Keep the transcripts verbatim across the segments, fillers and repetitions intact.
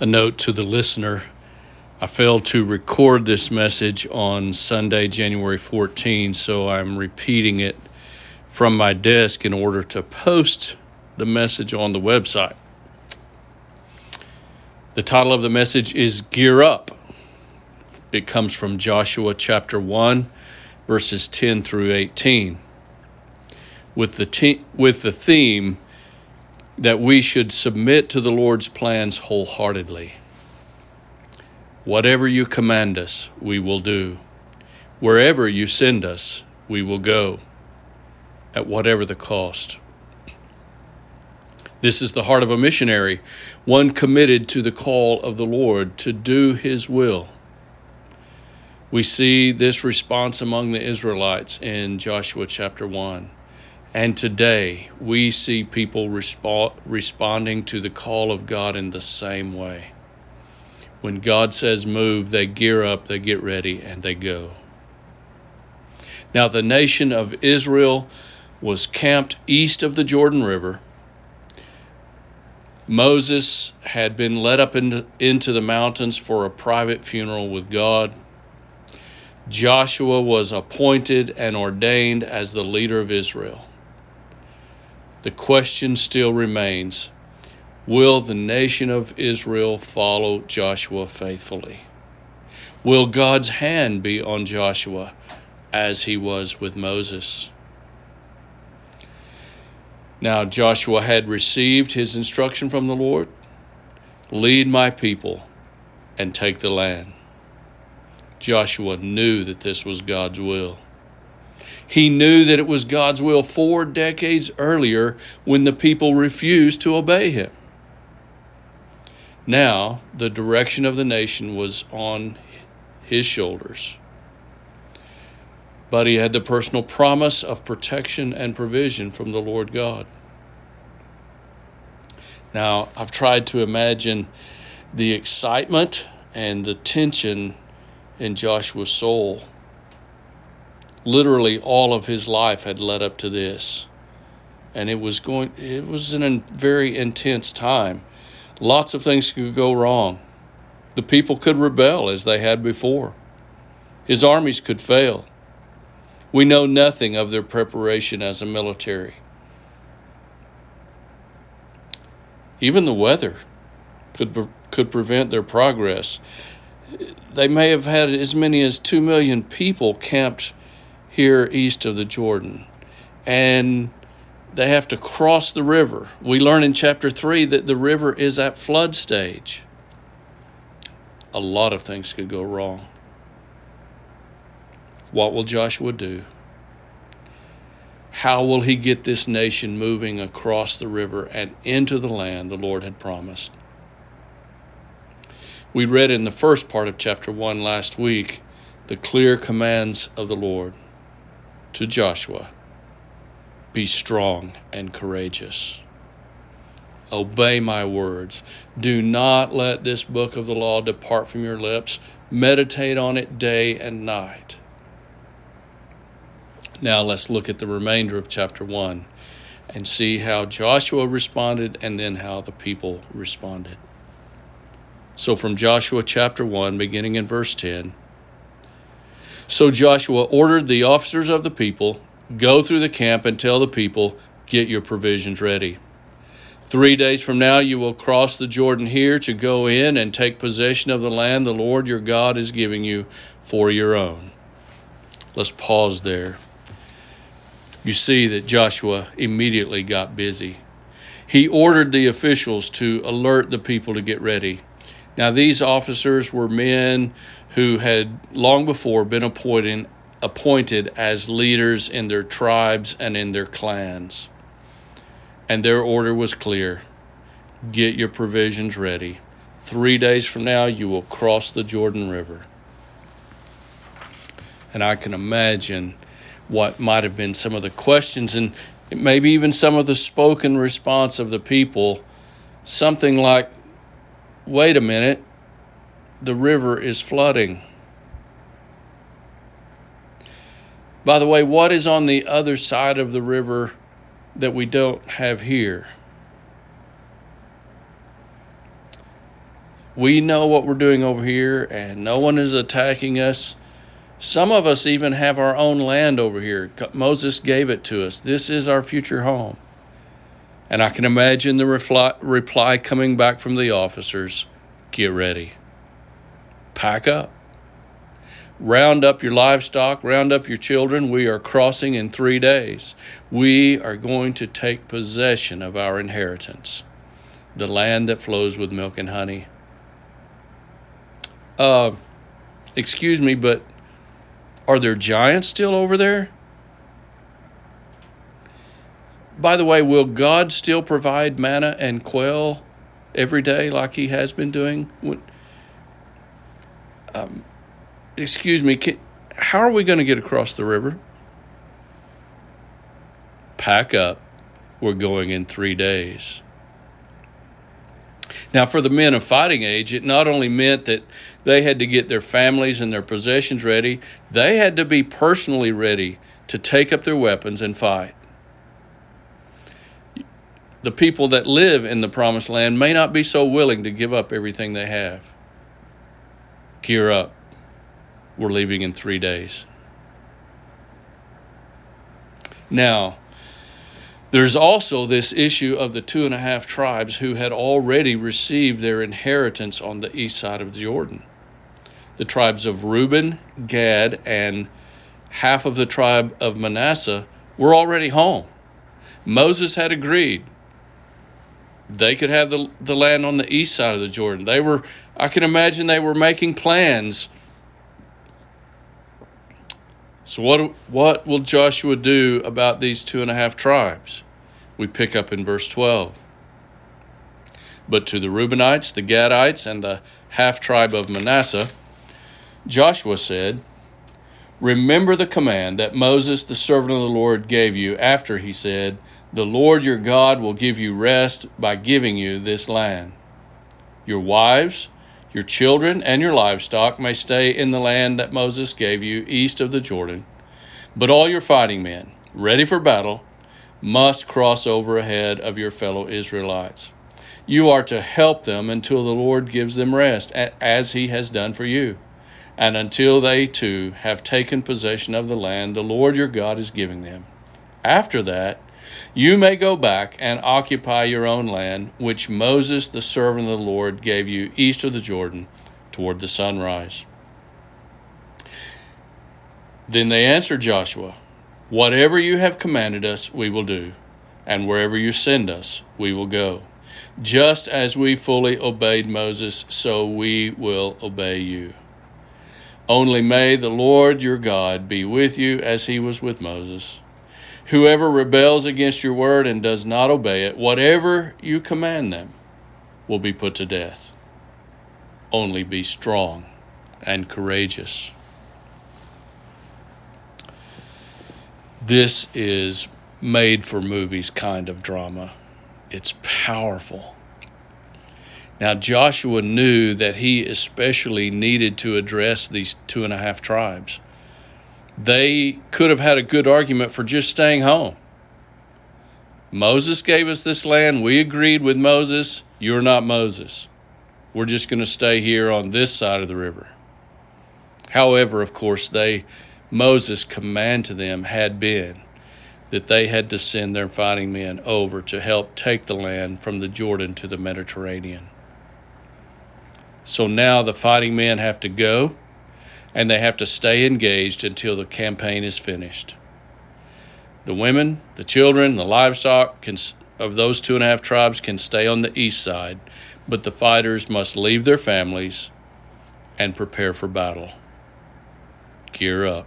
A note to the listener: I failed to record this message on Sunday, January fourteenth, so I'm repeating it from my desk in order to post the message on the website. The title of the message is Gear Up. It comes from Joshua chapter one, verses ten through eighteen, with the te- with the theme that we should submit to the Lord's plans wholeheartedly. Whatever you command us, we will do. Wherever you send us, we will go, at whatever the cost. This is the heart of a missionary, one committed to the call of the Lord to do His will. We see this response among the Israelites in Joshua chapter one. And today we see people respo- responding to the call of God in the same way. When God says move, they gear up, they get ready, and they go. Now the nation of Israel was camped east of the Jordan River. Moses had been led up into, into the mountains for a private funeral with God. Joshua was appointed and ordained as the leader of Israel. The question still remains, will the nation of Israel follow Joshua faithfully? Will God's hand be on Joshua as he was with Moses? Now Joshua had received his instruction from the Lord, lead my people and take the land. Joshua knew that this was God's will. He knew that it was God's will four decades earlier when the people refused to obey him. Now the direction of the nation was on his shoulders. But he had the personal promise of protection and provision from the Lord God. Now, I've tried to imagine the excitement and the tension in Joshua's soul. Literally, all of his life had led up to this. And it was going, it was a very intense time. Lots of things could go wrong. The people could rebel as they had before. His armies could fail. We know nothing of their preparation as a military. Even the weather could could prevent their progress. They may have had as many as two million people camped here east of the Jordan, and they have to cross the river. We learn in chapter three that the river is at flood stage. A lot of things could go wrong. What will Joshua do? How will he get this nation moving across the river and into the land the Lord had promised? We read in the first part of chapter one last week the clear commands of the Lord to Joshua. Be strong and courageous. Obey my words. Do not let this book of the law depart from your lips. Meditate on it day and night. Now let's look at the remainder of chapter one and see how Joshua responded and then how the people responded. So from Joshua chapter one, beginning in verse ten. So Joshua ordered the officers of the people, go through the camp and tell the people, get your provisions ready. Three days from now you will cross the Jordan here to go in and take possession of the land the Lord your God is giving you for your own. Let's pause there. You see that Joshua immediately got busy. He ordered the officials to alert the people to get ready. Now, these officers were men who had long before been appointed, appointed as leaders in their tribes and in their clans. And their order was clear. Get your provisions ready. Three days from now, you will cross the Jordan River. And I can imagine what might have been some of the questions and maybe even some of the spoken response of the people. Something like, wait a minute, the river is flooding. By the way, what is on the other side of the river that we don't have here? we know what we're doing over here and no one is attacking us. Some of us even have our own land over here. Moses gave it to us. This is our future home. And I can imagine the reply, reply coming back from the officers. Get ready. Pack up. Round up your livestock. Round up your children. We are crossing in three days. We are going to take possession of our inheritance, the land that flows with milk and honey. Uh, excuse me, but are there giants still over there? By the way, will God still provide manna and quail every day like he has been doing? Um, excuse me, can, how are we going to get across the river? Pack up. We're going in three days. Now, for the men of fighting age, it not only meant that they had to get their families and their possessions ready, they had to be personally ready to take up their weapons and fight. The people that live in the promised land may not be so willing to give up everything they have. Gear up. We're leaving in three days. Now, there's also this issue of the two and a half tribes who had already received their inheritance on the east side of the Jordan. The tribes of Reuben, Gad, and half of the tribe of Manasseh were already home. Moses had agreed they could have the, the land on the east side of the Jordan. They were, I can imagine they were making plans. So what, what will Joshua do about these two and a half tribes? We pick up in verse twelve. But to the Reubenites, the Gadites, and the half tribe of Manasseh, Joshua said, remember the command that Moses, the servant of the Lord, gave you after he said, the Lord your God will give you rest by giving you this land. Your wives, your children, and your livestock may stay in the land that Moses gave you east of the Jordan, but all your fighting men, ready for battle, must cross over ahead of your fellow Israelites. You are to help them until the Lord gives them rest, as he has done for you, and until they too have taken possession of the land the Lord your God is giving them. After that, you may go back and occupy your own land, which Moses, the servant of the Lord, gave you east of the Jordan toward the sunrise. Then they answered Joshua, whatever you have commanded us, we will do, and wherever you send us, we will go. Just as we fully obeyed Moses, so we will obey you. Only may the Lord your God be with you as he was with Moses. Whoever rebels against your word and does not obey it, whatever you command them, will be put to death. Only be strong and courageous. This is made for movies kind of drama. It's powerful. Now, Joshua knew that he especially needed to address these two and a half tribes. They could have had a good argument for just staying home. Moses gave us this land. We agreed with Moses. You're not Moses. We're just going to stay here on this side of the river. However, of course, they Moses' command to them had been that they had to send their fighting men over to help take the land from the Jordan to the Mediterranean. So now the fighting men have to go, and they have to stay engaged until the campaign is finished. The women, the children, the livestock can, of those two and a half tribes can stay on the east side, but the fighters must leave their families and prepare for battle. Gear up.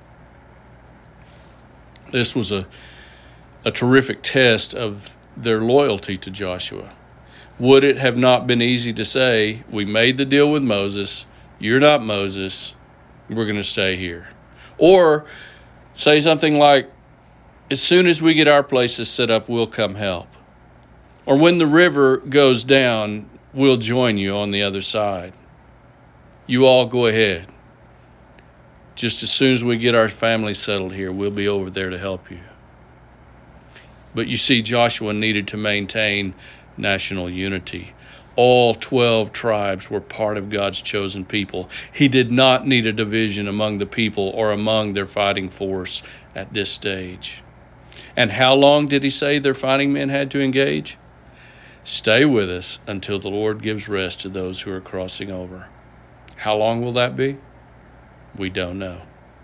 This was a, a terrific test of their loyalty to Joshua. Would it have not been easy to say, we made the deal with Moses, you're not Moses, we're going to stay here? Or say something like, as soon as we get our places set up, we'll come help. Or when the river goes down, we'll join you on the other side. You all go ahead. Just as soon as we get our families settled here, we'll be over there to help you. But you see, Joshua needed to maintain national unity. All twelve tribes were part of God's chosen people. He did not need a division among the people or among their fighting force at this stage. And how long did he say their fighting men had to engage? Stay with us until the Lord gives rest to those who are crossing over. How long will that be? We don't know.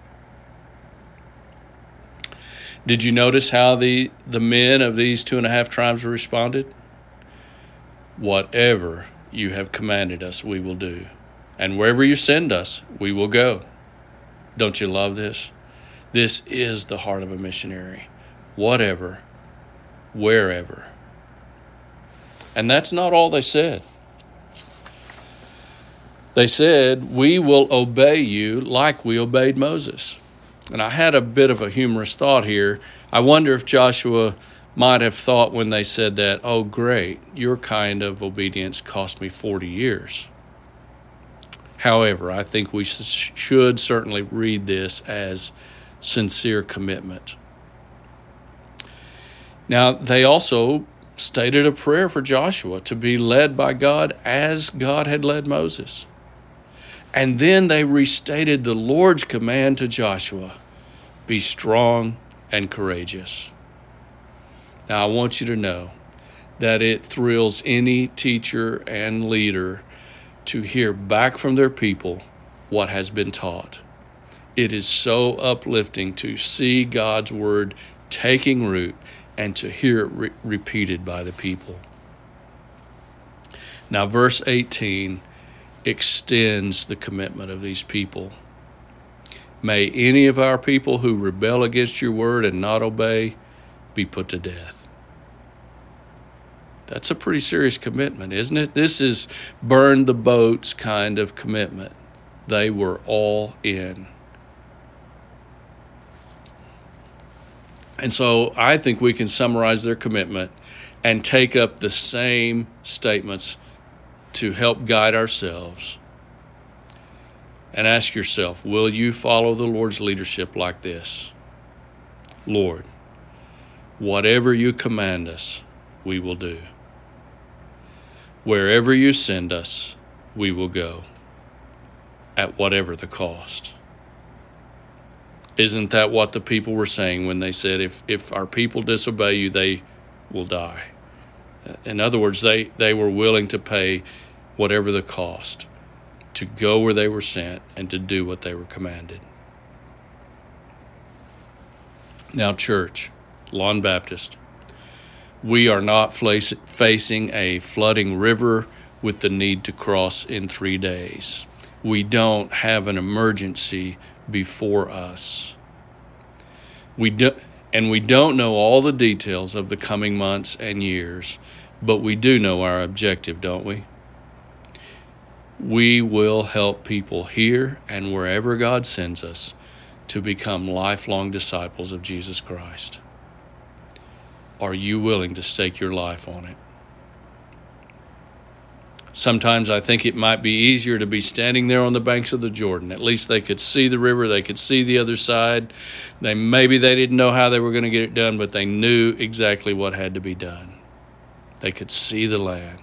Did you notice how the, the men of these two and a half tribes responded? Whatever you have commanded us, we will do. And wherever you send us, we will go. Don't you love this? This is the heart of a missionary. Whatever, wherever. And that's not all they said. They said, we will obey you like we obeyed Moses. And I had a bit of a humorous thought here. I wonder if Joshua might have thought when they said that, oh, great, your kind of obedience cost me forty years. However, I think we sh- should certainly read this as sincere commitment. Now, they also stated a prayer for Joshua to be led by God as God had led Moses. And then they restated the Lord's command to Joshua, be strong and courageous. Now, I want you to know that it thrills any teacher and leader to hear back from their people what has been taught. It is so uplifting to see God's word taking root and to hear it re- repeated by the people. Now, verse eighteen extends the commitment of these people. May any of our people who rebel against your word and not obey be put to death. That's a pretty serious commitment, isn't it? This is burn the boats kind of commitment. They were all in. And so I think we can summarize their commitment and take up the same statements to help guide ourselves. And ask yourself, will you follow the Lord's leadership like this? Lord, whatever you command us, we will do. Wherever you send us, we will go, at whatever the cost. Isn't that what the people were saying when they said, if, if our people disobey you, they will die? In other words, they, they were willing to pay whatever the cost to go where they were sent and to do what they were commanded. Now, church, Lawn Baptist, we are not facing a flooding river with the need to cross in three days. We don't have an emergency before us. We do, and we don't know all the details of the coming months and years, but we do know our objective, don't we? We will help people here and wherever God sends us to become lifelong disciples of Jesus Christ. Are you willing to stake your life on it? Sometimes I think it might be easier to be standing there on the banks of the Jordan. At least they could see the river, they could see the other side. They maybe they didn't know how they were going to get it done, but they knew exactly what had to be done. They could see the land.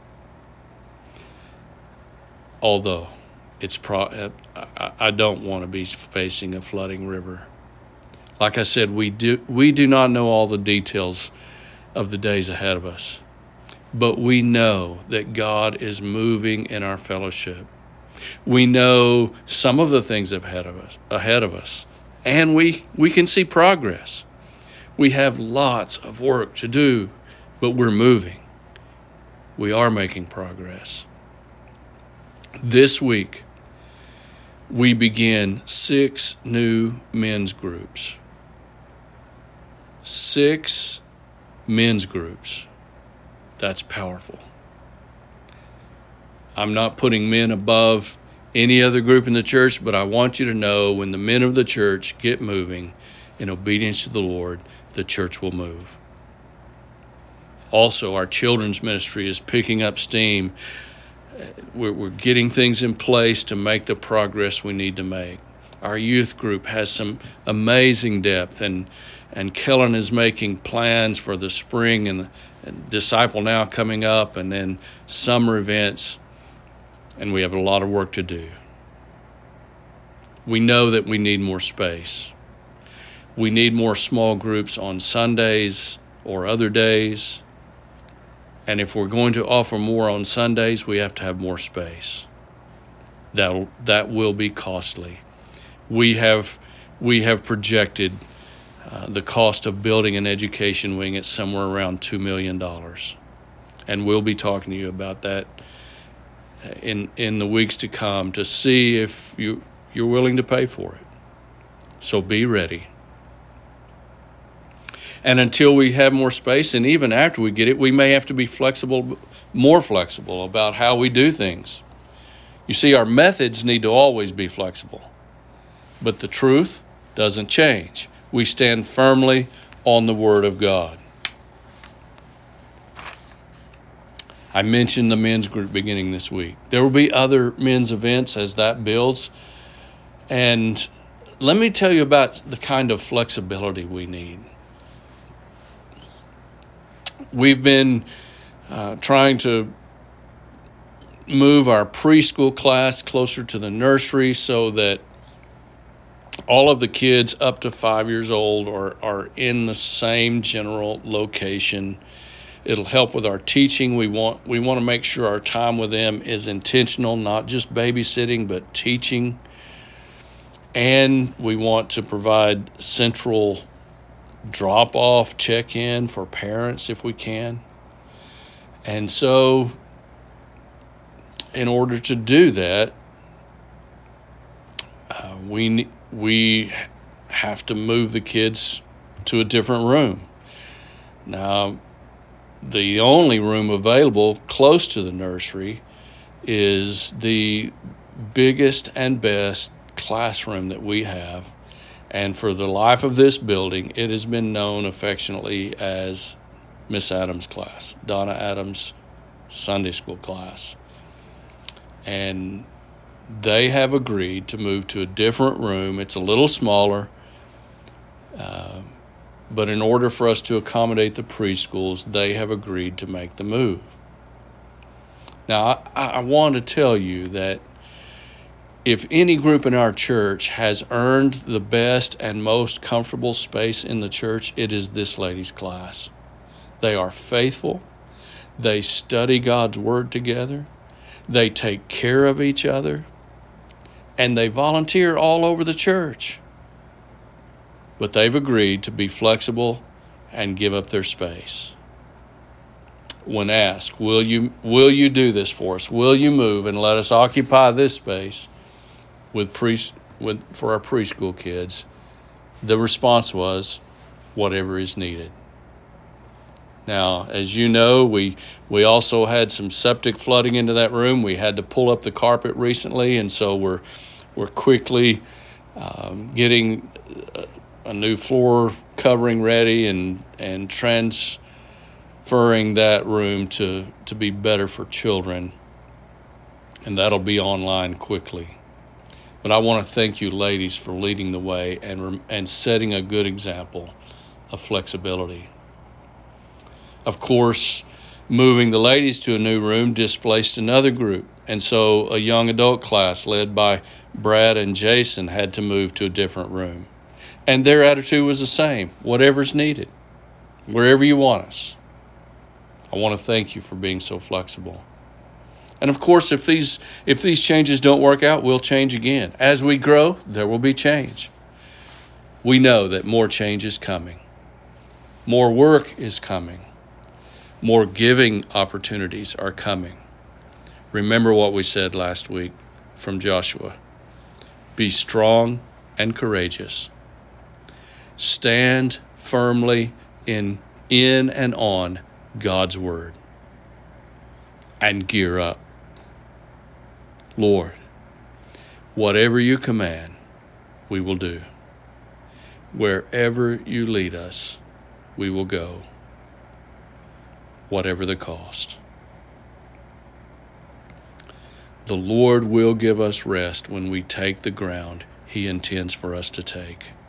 Although it's pro- I don't want to be facing a flooding river. Like I said, we do we do not know all the details of the days ahead of us. But we know that God is moving in our fellowship. We know some of the things ahead of us, ahead of us, and we, we can see progress. We have lots of work to do, but we're moving. We are making progress. This week, we begin six new men's groups. Six men's groups. That's powerful. I'm not putting men above any other group in the church, but I want you to know when the men of the church get moving in obedience to the Lord, the church will move. Also, our children's ministry is picking up steam. We're, we're getting things in place to make the progress we need to make. Our youth group has some amazing depth, and and Kellen is making plans for the spring and Disciple Now coming up, and then summer events, and we have a lot of work to do. We know that we need more space. We need more small groups on Sundays or other days. And if we're going to offer more on Sundays, we have to have more space. That that will be costly. We have we have projected uh, the cost of building an education wing at somewhere around two million dollars. And we'll be talking to you about that in in the weeks to come to see if you, you're willing to pay for it. So be ready. And until we have more space, and even after we get it, we may have to be flexible, more flexible about how we do things. You see, our methods need to always be flexible, but the truth doesn't change. We stand firmly on the Word of God. I mentioned the men's group beginning this week. There will be other men's events as that builds. And let me tell you about the kind of flexibility we need. We've been uh, trying to move our preschool class closer to the nursery so that all of the kids up to five years old are, are in the same general location. It'll help with our teaching. We want we want to make sure our time with them is intentional, not just babysitting, but teaching. And we want to provide central drop-off, check-in for parents if we can. And so in order to do that, uh, we we have to move the kids to a different room. Now, the only room available close to the nursery is the biggest and best classroom that we have. And for the life of this building, it has been known affectionately as Miss Adams' class, Donna Adams' Sunday school class. And they have agreed to move to a different room. It's a little smaller, uh, but in order for us to accommodate the preschools, they have agreed to make the move. Now, I, I want to tell you that if any group in our church has earned the best and most comfortable space in the church, it is this ladies' class. They are faithful. They study God's Word together. They take care of each other. And they volunteer all over the church. But they've agreed to be flexible and give up their space. When asked, will you, will you do this for us? Will you move and let us occupy this space with pre, with for our preschool kids? The response was, whatever is needed. Now, as you know, we we also had some septic flooding into that room. We had to pull up the carpet recently, and so we're we're quickly um, getting a, a new floor covering ready and and transferring that room to to be better for children, and that'll be online quickly. But I want to thank you, ladies, for leading the way and and setting a good example of flexibility. Of course, moving the ladies to a new room displaced another group, and so a young adult class led by Brad and Jason had to move to a different room. And their attitude was the same, whatever's needed, wherever you want us. I want to thank you for being so flexible. And of course, if these if these changes don't work out, we'll change again. As we grow, there will be change. We know that more change is coming. More work is coming. More giving opportunities are coming. Remember what we said last week from Joshua. Be strong and courageous. Stand firmly in, in and on God's word. And gear up. Lord, whatever you command, we will do. Wherever you lead us, we will go. Whatever the cost. The Lord will give us rest when we take the ground He intends for us to take.